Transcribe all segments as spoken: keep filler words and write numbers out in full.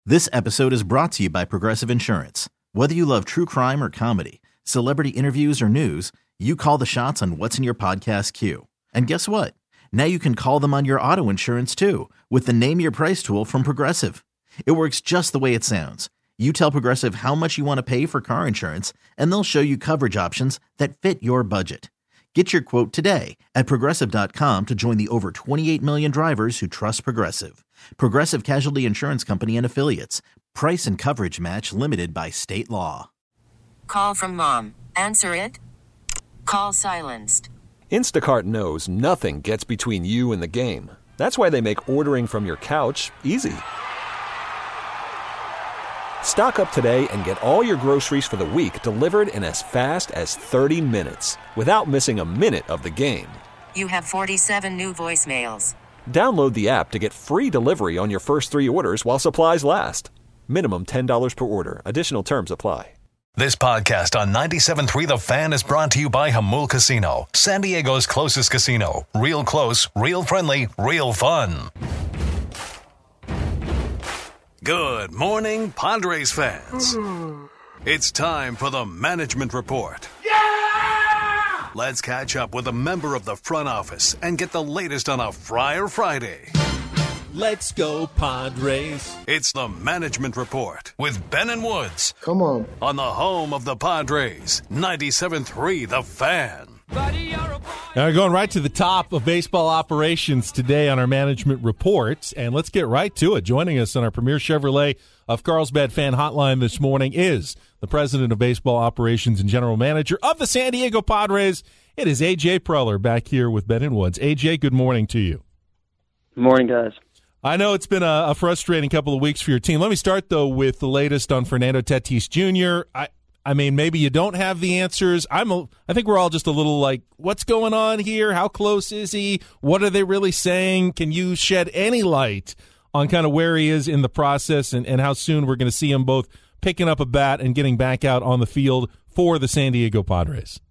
This episode is brought to you by Progressive Insurance. Whether you love true crime or comedy, celebrity interviews or news, you call the shots on what's in your podcast queue. And guess what? Now you can call them on your auto insurance too with the Name Your Price tool from Progressive. It works just the way it sounds. You tell Progressive how much you want to pay for car insurance, and they'll show you coverage options that fit your budget. Get your quote today at Progressive dot com to join the over twenty-eight million drivers who trust Progressive. Progressive Casualty Insurance Company and Affiliates. Price and coverage match limited by state law. Call from mom. Answer it. Call silenced. Instacart knows nothing gets between you and the game. That's why they make ordering from your couch easy. Stock up today and get all your groceries for the week delivered in as fast as thirty minutes without missing a minute of the game. You have forty-seven new voicemails. Download the app to get free delivery on your first three orders while supplies last. Minimum ten dollars per order. Additional terms apply. This podcast on ninety-seven point three The Fan is brought to you by Jamul Casino, San Diego's closest casino. Real close, real friendly, real fun. Good morning, Padres fans. It's time for the Management Report. Yeah! Let's catch up with a member of the front office and get the latest on a Friar Friday. Let's go, Padres. It's the Management Report with Ben and Woods. Come on. On the home of the Padres, ninety-seven point three The Fan. Now we're going right to the top of baseball operations today on our Management Report, and let's get right to it. Joining us on our Premier Chevrolet of Carlsbad Fan Hotline this morning is the President of Baseball Operations and General Manager of the San Diego Padres. It is A J Preller back here with Ben and Woods. A J, good morning to you. Good morning, guys. I know it's been a, a frustrating couple of weeks for your team. Let me start, though, with the latest on Fernando Tatis Junior I I mean, maybe you don't have the answers. I'm a, I think we're all just a little like, what's going on here? How close is he? What are they really saying? Can you shed any light on kind of where he is in the process and, and how soon we're going to see him both picking up a bat and getting back out on the field for the San Diego Padres?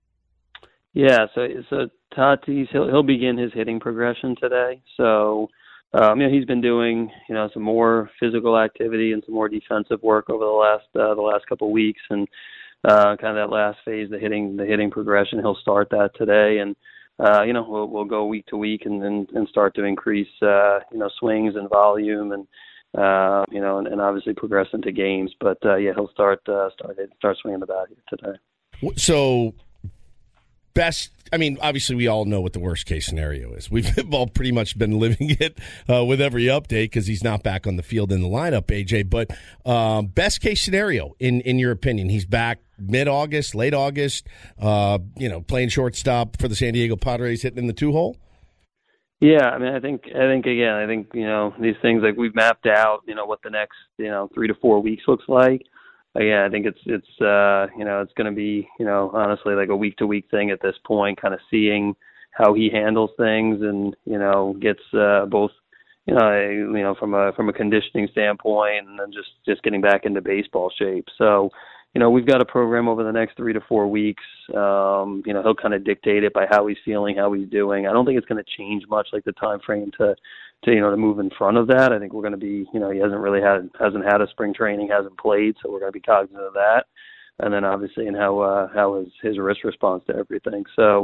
Yeah, so so Tatis, he'll, he'll begin his hitting progression today. So, um, you know, he's been doing, you know, some more physical activity and some more defensive work over the last uh, the last couple of weeks, and uh, kind of that last phase, the hitting the hitting progression. He'll start that today, and uh, you know, we'll we'll go week to week and and, and start to increase, uh, you know, swings and volume, and uh, you know, and, and obviously progress into games. But uh, yeah, he'll start uh, start start swinging the bat here today. So. Best, I mean, obviously we all know what the worst case scenario is. We've all pretty much been living it uh, with every update because he's not back on the field in the lineup, A J. But um, best case scenario, in, in your opinion, he's back mid-August, late August, uh, you know, playing shortstop for the San Diego Padres, hitting in the two-hole? Yeah, I mean, I think, I think again, I think, you know, these things, like we've mapped out, you know, what the next, you know, three to four weeks looks like. Yeah, I think it's it's uh, you know, it's going to be, you know, honestly like a week to week thing at this point, kind of seeing how he handles things and, you know, gets uh, both, you know, a, you know, from a from a conditioning standpoint, and then just just getting back into baseball shape. So, you know, we've got a program over the next three to four weeks. Um, you know, he'll kind of dictate it by how he's feeling, how he's doing. I don't think it's going to change much, like the time frame to. to, you know, to move in front of that. I think we're going to be, you know, he hasn't really had, hasn't had a spring training, hasn't played, so we're going to be cognizant of that. And then obviously in how, uh, how his, his wrist responds to everything. So,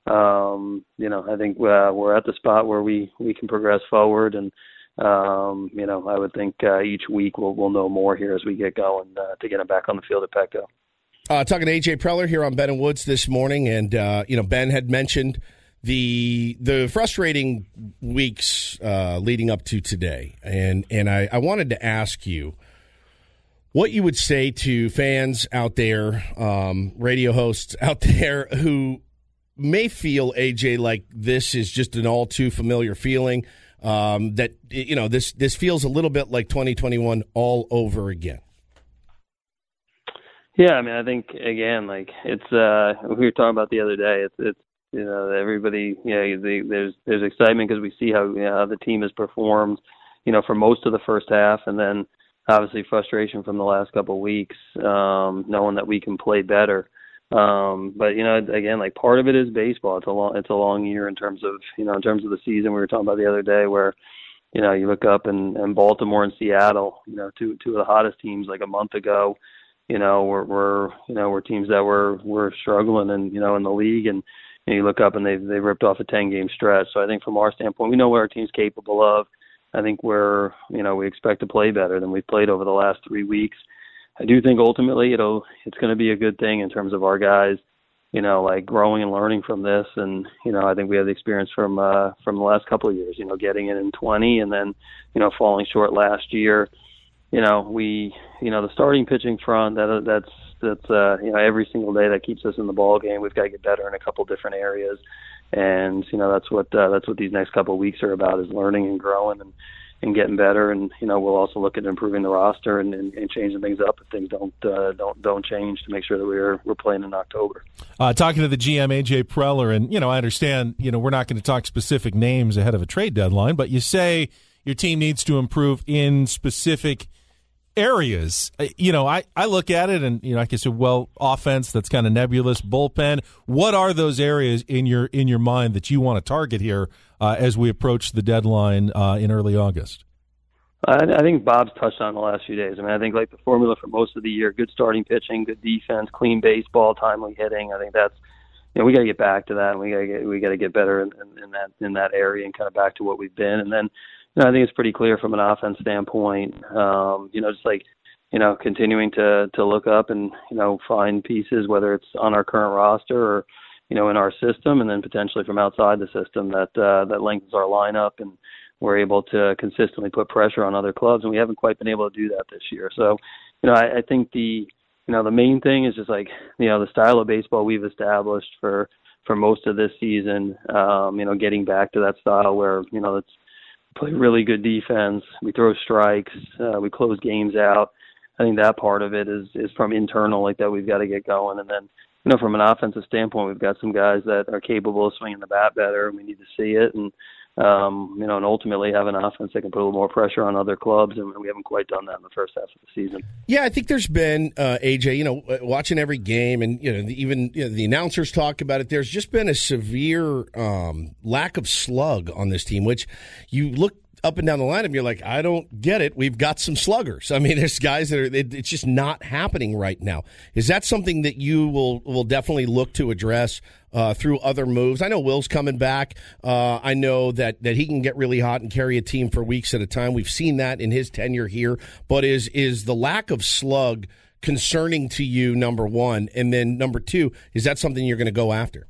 um, you know, I think uh, we're at the spot where we, we can progress forward. And, um, you know, I would think uh, each week we'll, we'll know more here as we get going uh, to get him back on the field at Petco. Uh, talking to A J Preller here on Ben and Woods this morning. And, uh, you know, Ben had mentioned The the frustrating weeks uh, leading up to today, and and I, I wanted to ask you what you would say to fans out there, um, radio hosts out there who may feel, A J, like this is just an all too familiar feeling, um, that, you know, this, this feels a little bit like twenty twenty-one all over again. Yeah, I mean, I think, again, like it's uh, we were talking about the other day, it's it's you know, everybody, you know, the, there's there's excitement because we see how, you know, how the team has performed, you know, for most of the first half, and then obviously frustration from the last couple of weeks, um, knowing that we can play better. Um, but you know, again, like part of it is baseball. It's a long, it's a long year in terms of, you know, in terms of the season. We were talking about the other day where, you know, you look up and, and Baltimore and Seattle, you know, two two of the hottest teams like a month ago, you know, were, were you know, were teams that were, were struggling and, you know, in the league. And, and you look up and they they ripped off a ten-game stretch. So I think from our standpoint, we know what our team's capable of. I think we're, you know, we expect to play better than we've played over the last three weeks. I do think ultimately it'll it's going to be a good thing in terms of our guys, you know, like growing and learning from this. And, you know, I think we have the experience from uh, from the last couple of years, you know, getting it in twenty and then, you know, falling short last year. You know, we, you know, the starting pitching front, that that's, that's uh, you know, every single day that keeps us in the ball game. We've got to get better in a couple different areas. And, you know, that's what uh, that's what these next couple of weeks are about, is learning and growing and, and getting better. And, you know, we'll also look at improving the roster and, and, and changing things up if things don't uh, don't don't change, to make sure that we're we're playing in October. Uh, talking to the G M, A J Preller, and, you know, I understand, you know, we're not going to talk specific names ahead of a trade deadline, but you say your team needs to improve in specific areas. You know, I, I look at it and, you know, like I said, well, offense, that's kind of nebulous. Bullpen, what are those areas in your in your mind that you want to target here uh, as we approach the deadline uh, in early August? I, I think Bob's touched on the last few days. I mean, I think like the formula for most of the year: good starting pitching, good defense, clean baseball, timely hitting. I think that's, you know, we got to get back to that, and we got to get we got to get better in, in, in that in that area and kind of back to what we've been. And then, you know, I think it's pretty clear from an offense standpoint. Um, you know, just like, you know, continuing to to look up and, you know, find pieces, whether it's on our current roster or, you know, in our system, and then potentially from outside the system that uh, that lengthens our lineup, and we're able to consistently put pressure on other clubs, and we haven't quite been able to do that this year. So, you know, I, I think the, you know, the main thing is just like, you know, the style of baseball we've established for, for most of this season, um, you know, getting back to that style where, you know, it's play really good defense, we throw strikes, uh, we close games out. I think that part of it is, is from internal, like that we've got to get going. And then, you know, from an offensive standpoint, we've got some guys that are capable of swinging the bat better, and we need to see it. And, Um, you know, and ultimately have an offense that can put a little more pressure on other clubs, and we haven't quite done that in the first half of the season. Yeah, I think there's been, uh, A J, you know, watching every game, and, you know, even you know, the announcers talk about it, there's just been a severe um, lack of slug on this team, which you look up and down the line and you're like, I don't get it. We've got some sluggers. I mean, there's guys that are, it, it's just not happening right now. Is that something that you will, will definitely look to address uh, through other moves? I know Will's coming back. Uh, I know that, that he can get really hot and carry a team for weeks at a time. We've seen that in his tenure here. But is, is the lack of slug concerning to you, number one? And then number two, is that something you're going to go after?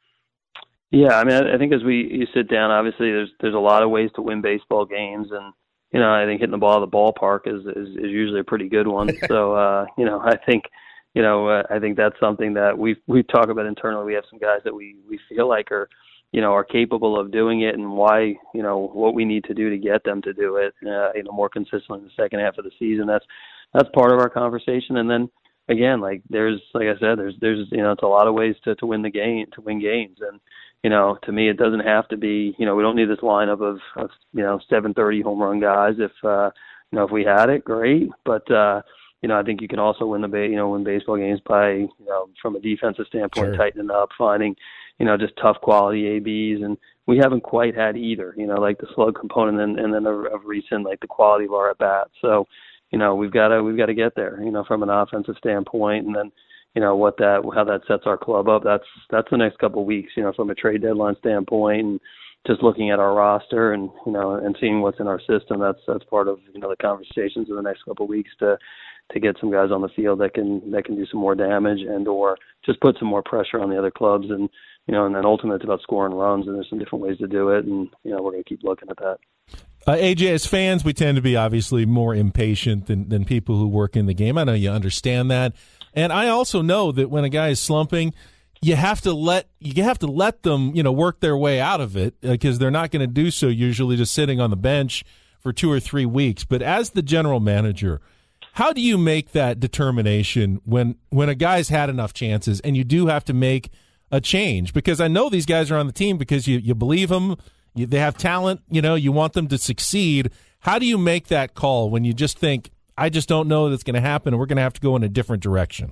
Yeah, I mean, I think as we you sit down, obviously there's there's a lot of ways to win baseball games, and, you know, I think hitting the ball at the ballpark is is, is usually a pretty good one. So, uh, you know, I think, you know, uh, I think that's something that we we talk about internally. We have some guys that we, we feel like are, you know, are capable of doing it, and why, you know, what we need to do to get them to do it, uh, you know, more consistently in the second half of the season. That's that's part of our conversation, and then. Again, like there's, like I said, there's, there's, you know, it's a lot of ways to, to win the game, to win games. And, you know, to me, it doesn't have to be, you know, we don't need this lineup of, of you know, seven thirty home run guys. If, uh, you know, if we had it, great. But, uh, you know, I think you can also win the, ba- you know, win baseball games by, you know, from a defensive standpoint, sure. tightening up, finding, you know, just tough quality A Bs. And we haven't quite had either, you know, like the slug component and, and then of, of recent, like the quality of our at bats. So, you know, we've got to we've got to get there, you know, from an offensive standpoint, and then, you know, what that how that sets our club up. That's that's the next couple of weeks, you know, from a trade deadline standpoint, and just looking at our roster and, you know, and seeing what's in our system. That's that's part of, you know, the conversations in the next couple of weeks to to get some guys on the field that can that can do some more damage and or just put some more pressure on the other clubs. And, you know, and then ultimately it's about scoring runs, and there's some different ways to do it, and, you know, we're going to keep looking at that. Uh, A J, as fans, we tend to be obviously more impatient than, than people who work in the game. I know you understand that. And I also know that when a guy is slumping, you have to let you have to let them, you know, work their way out of it, because uh, they're not going to do so usually just sitting on the bench for two or three weeks. But as the general manager, how do you make that determination when when a guy's had enough chances and you do have to make a change? Because I know these guys are on the team because you, you believe them. You, they have talent, you know, you want them to succeed. How do you make that call when you just think, I just don't know that's going to happen, and we're going to have to go in a different direction?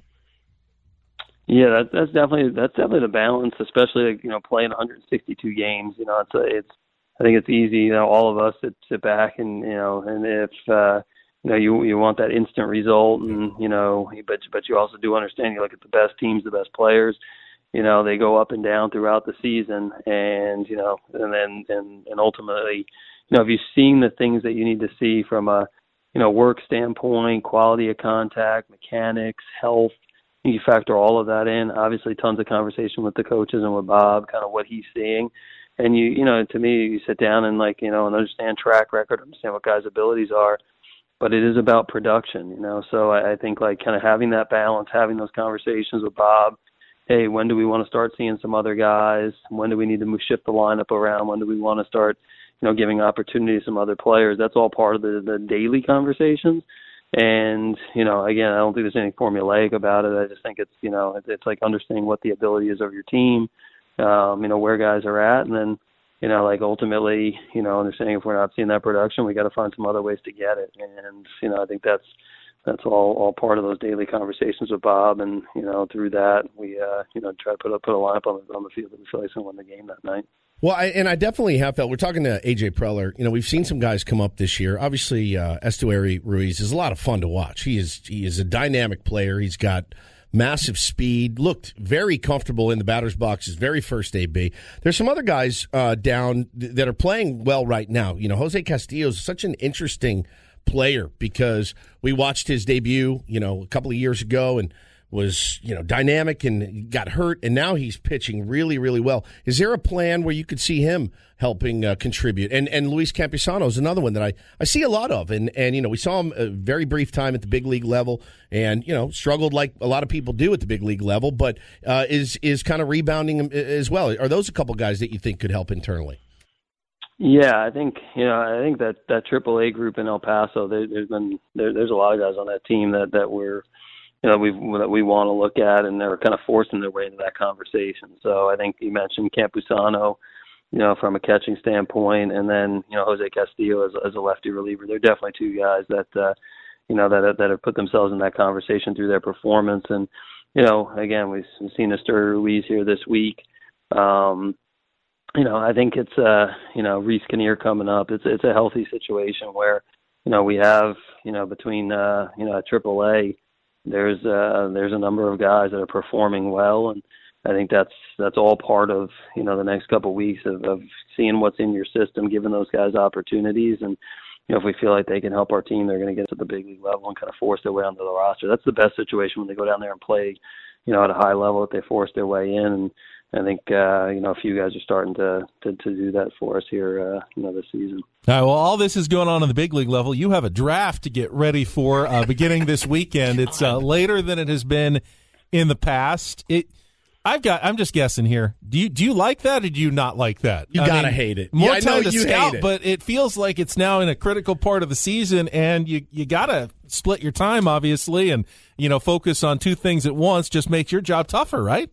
Yeah, that, that's definitely that's definitely the balance, especially, you know, playing one hundred sixty-two games. You know, it's a, it's I think it's easy, you know, all of us that sit back and, you know, and if, uh, you know, you you want that instant result, and, you know, but but you also do understand, you look at the best teams, the best players, you know, they go up and down throughout the season, and, you know, and then, and, and ultimately, you know, if you've seen the things that you need to see from a, you know, work standpoint, quality of contact, mechanics, health, you factor all of that in. Obviously, tons of conversation with the coaches and with Bob, kind of what he's seeing. And, you you know, to me, you sit down and, like, you know, and understand track record, understand what guys' abilities are, but it is about production, you know. So I, I think, like, kind of having that balance, having those conversations with Bob, hey, when do we want to start seeing some other guys? When do we need to move, shift the lineup around? When do we want to start, you know, giving opportunity to some other players? That's all part of the, the daily conversations. And, you know, again, I don't think there's anything formulaic about it. I just think it's, you know, it's, it's like understanding what the ability is of your team, um, you know, where guys are at. And then, you know, like ultimately, you know, understanding if we're not seeing that production, we got to find some other ways to get it. And, you know, I think that's, that's all, all part of those daily conversations with Bob. And, you know, through that, we, uh, you know, try to put a, put a lineup on the, on the field that we feel like is going to win the game that night. Well, I, and I definitely have felt, we're talking to A J Preller, you know, we've seen some guys come up this year. Obviously, uh, Estuary Ruiz is a lot of fun to watch. He is he is a dynamic player. He's got massive speed, looked very comfortable in the batter's box his very first A B. There's some other guys uh, down th- that are playing well right now. You know, Jose Castillo is such an interesting player because we watched his debut, you know, a couple of years ago and was, you know, dynamic and got hurt, and now he's pitching really, really well. Is there a plan where you could see him helping uh, contribute? And and Luis Campusano is another one that I, I see a lot of. And, and, you know, we saw him a very brief time at the big league level and, you know, struggled like a lot of people do at the big league level, but uh, is, is kind of rebounding as well. Are those a couple guys that you think could help internally? Yeah, I think, you know, I think that that triple A group in El Paso, there, there's been there, there's a lot of guys on that team that, that we're, you know, we that we want to look at, and they're kind of forcing their way into that conversation. So I think you mentioned Campusano, you know, from a catching standpoint, and then, you know, Jose Castillo as, as a lefty reliever. They're definitely two guys that, uh, you know, that that have put themselves in that conversation through their performance. And, you know, again, we've seen Estuary Ruiz here this week. Um, you know, I think it's, uh, you know, Reese Kinnear coming up. It's it's a healthy situation where, you know, we have, you know, between, uh, you know, triple A, there's uh, there's a number of guys that are performing well, and I think that's that's all part of, you know, the next couple of weeks of, of seeing what's in your system, giving those guys opportunities, and, you know, if we feel like they can help our team, they're going to get to the big league level and kind of force their way onto the roster. That's the best situation when they go down there and play, you know, at a high level, if they force their way in. And I think, uh, you know, a few guys are starting to, to, to do that for us here, uh, you know, this season. All right, well, all this is going on in the big league level. You have a draft to get ready for uh, beginning this weekend. It's uh, later than it has been in the past. It, I've got. I'm just guessing here. Do you do you like that, or do you not like that? You I gotta mean, hate it. More yeah, time to you scout, hate it. but it feels like it's now in a critical part of the season, and you you gotta split your time, obviously, and, you know, focus on two things at once. Just makes your job tougher, right?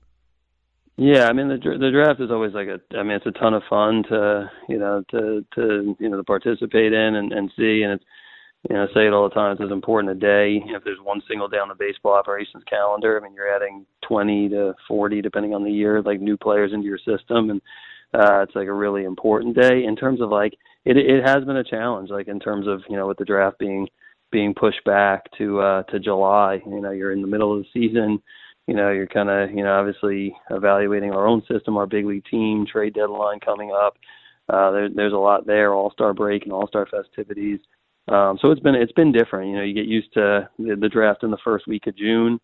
Yeah, I mean, the the draft is always like a. I mean, it's a ton of fun to, you know, to to you know to participate in and, and see, and it's, you know, I say it all the time. It's as important a day. If there's one single day on the baseball operations calendar, I mean, you're adding twenty to forty, depending on the year, like new players into your system, and uh, it's like a really important day in terms of, like, it. It has been a challenge, like, in terms of, you know, with the draft being being pushed back to uh, to July. You know, you're in the middle of the season. You know, you're kind of, you know, obviously evaluating our own system, our big league team, trade deadline coming up. Uh, there, there's a lot there, All-Star break and All-Star festivities. Um, so it's been it's been different. You know, you get used to the, the draft in the first week of June.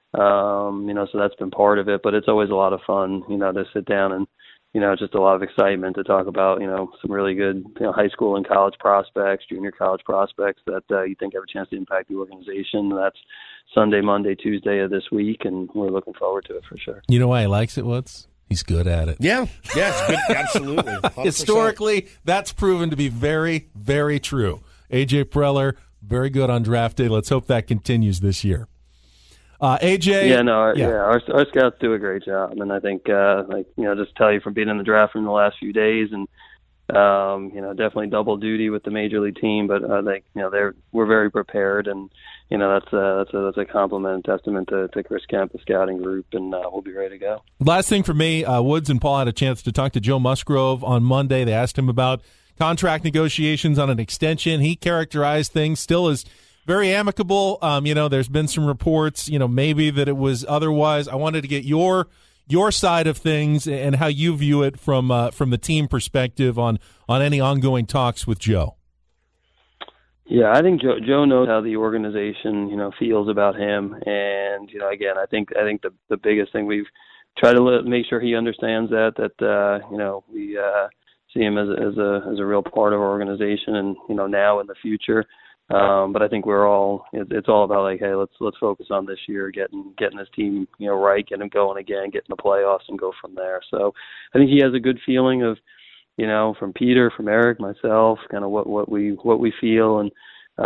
Um, you know, so that's been part of it. But it's always a lot of fun, you know, to sit down and, you know, just a lot of excitement to talk about, you know, some really good, you know, high school and college prospects, junior college prospects that uh, you think have a chance to impact the organization. That's Sunday, Monday, Tuesday of this week, and we're looking forward to it for sure. You know why he likes it, Woods? He's good at it. Yeah, yeah, it's good. Absolutely. one hundred percent. Historically, that's proven to be very, very true. A J Preller, very good on draft day. Let's hope that continues this year. Uh, A J? Yeah, no, our, yeah. yeah, our, our scouts do a great job. And I think, uh, like, you know, just tell you from being in the draft from the last few days and, um, you know, definitely double duty with the major league team, but uh, they, you know, they're we're very prepared, and you know that's a that's a that's a compliment and testament to, to Chris Kemp, the scouting group, and uh, we'll be ready to go. Last thing for me, uh, Woods and Paul had a chance to talk to Joe Musgrove on Monday. They asked him about contract negotiations on an extension. He characterized things still as very amicable. Um, you know, there's been some reports, you know, maybe that it was otherwise. I wanted to get your your side of things and how you view it from uh, from the team perspective on on any ongoing talks with Joe. Yeah, I think Joe, Joe knows how the organization, you know, feels about him, and you know, again, I think I think the the biggest thing we've tried to let, make sure he understands that that uh, you know we uh, see him as a, as a as a real part of our organization, and you know now in the future. Um, but I think we're all, it's all about like, hey, let's, let's focus on this year, getting, getting this team, you know, right, getting them going again, getting the playoffs and go from there. So I think he has a good feeling of, you know, from Peter, from Eric, myself, kind of what, what we, what we feel. And,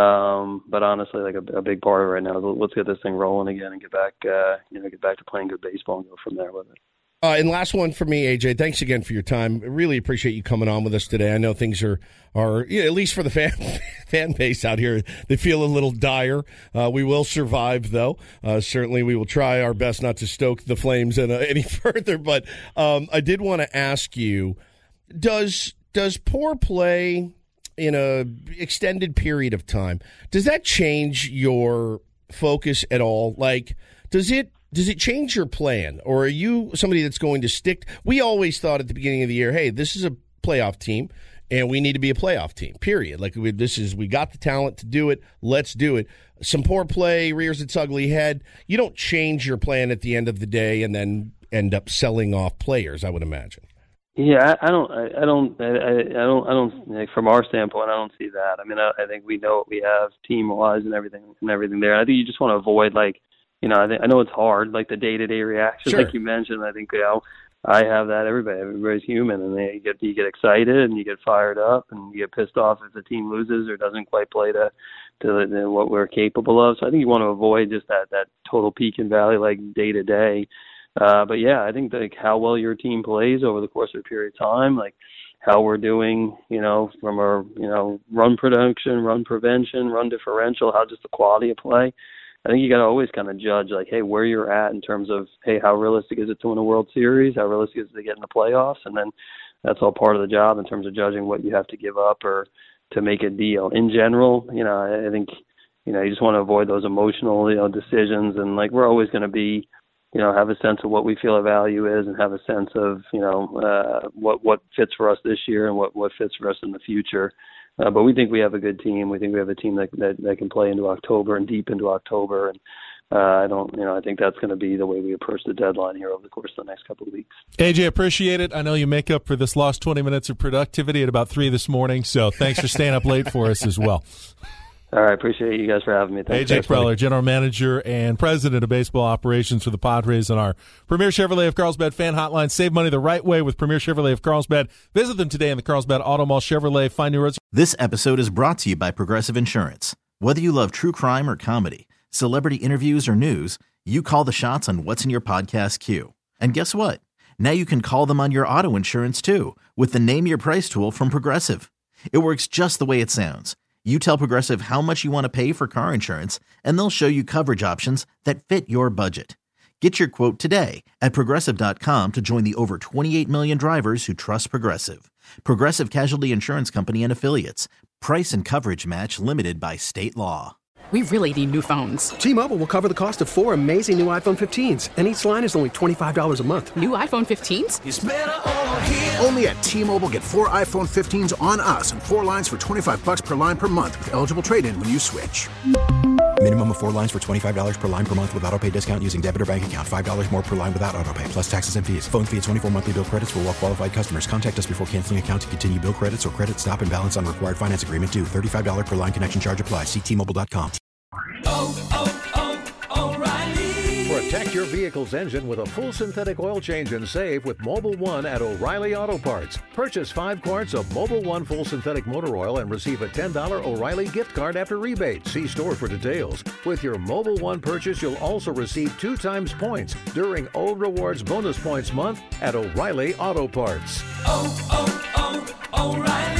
um, but honestly, like a, a big part of it right now is let's get this thing rolling again and get back, uh, you know, get back to playing good baseball and go from there with it. Uh, and last one for me, A J. Thanks again for your time. I really appreciate you coming on with us today. I know things are, are you know, at least for the fan fan base out here, they feel a little dire. Uh, we will survive, though. Uh, certainly, we will try our best not to stoke the flames any, uh, any further. But um, I did want to ask you, does does poor play in a extended period of time, does that change your focus at all? Like, does it Does it change your plan, or are you somebody that's going to stick? We always thought at the beginning of the year, hey, this is a playoff team, and we need to be a playoff team, period. Like, we, this is, we got the talent to do it. Let's do it. Some poor play rears its ugly head. You don't change your plan at the end of the day and then end up selling off players, I would imagine. Yeah, I, I don't, I, I don't, I, I don't, I don't. Like, from our standpoint, I don't see that. I mean, I, I think we know what we have team-wise and everything, and everything there. I think you just want to avoid, like, you know, I, think, I know it's hard, like the day-to-day reaction, sure. like you mentioned. I think, you know, I have that. Everybody, everybody's human, and they get you get excited and you get fired up and you get pissed off if the team loses or doesn't quite play to to the, what we're capable of. So I think you want to avoid just that that total peak and valley, like day-to-day. Uh, but yeah, I think like how well your team plays over the course of a period of time, like how we're doing, you know, from our you know run production, run prevention, run differential, how just the quality of play. I think you got to always kind of judge, like, hey, where you're at in terms of, hey, how realistic is it to win a World Series? How realistic is it to get in the playoffs? And then that's all part of the job in terms of judging what you have to give up or to make a deal. In general, you know, I think, you know, you just want to avoid those emotional, you know, decisions. And, like, we're always going to be, you know, have a sense of what we feel our value is and have a sense of, you know, uh, what, what fits for us this year and what, what fits for us in the future. Uh, but we think we have a good team. We think we have a team that, that that can play into October and deep into October. And uh, I don't, you know, I think that's going to be the way we approach the deadline here over the course of the next couple of weeks. A J, appreciate it. I know you make up for this lost twenty minutes of productivity at about three this morning. So thanks for staying up late for us as well. All right, appreciate you guys for having me. Thanks, A J Preller, General Manager and President of Baseball Operations for the Padres, on our Premier Chevrolet of Carlsbad fan hotline. Save money the right way with Premier Chevrolet of Carlsbad. Visit them today in the Carlsbad Auto Mall. Chevrolet, find new roads. This episode is brought to you by Progressive Insurance. Whether you love true crime or comedy, celebrity interviews or news, you call the shots on what's in your podcast queue. And guess what? Now you can call them on your auto insurance too with the Name Your Price tool from Progressive. It works just the way it sounds. You tell Progressive how much you want to pay for car insurance, and they'll show you coverage options that fit your budget. Get your quote today at Progressive dot com to join the over twenty-eight million drivers who trust Progressive. Progressive Casualty Insurance Company and Affiliates. Price and coverage match limited by state law. We really need new phones. T-Mobile will cover the cost of four amazing new iPhone fifteens, and each line is only twenty-five dollars a month. New iPhone fifteens? It's better over here. Only at T-Mobile, get four iPhone fifteens on us and four lines for twenty-five dollars per line per month with eligible trade-in when you switch. Minimum of four lines for twenty-five dollars per line per month with autopay discount using debit or bank account. five dollars more per line without autopay, plus taxes and fees. Phone fee at twenty-four monthly bill credits for well-qualified customers. Contact us before canceling account to continue bill credits or credit stop and balance on required finance agreement due. thirty-five dollars per line connection charge applies. See T Mobile dot com. Oh, oh, oh, O'Reilly. Protect your vehicle's engine with a full synthetic oil change and save with Mobil one at O'Reilly Auto Parts. Purchase five quarts of Mobil one full synthetic motor oil and receive a ten dollars O'Reilly gift card after rebate. See store for details. With your Mobil one purchase, you'll also receive two times points during O Rewards Bonus Points Month at O'Reilly Auto Parts. Oh, oh, oh, O'Reilly.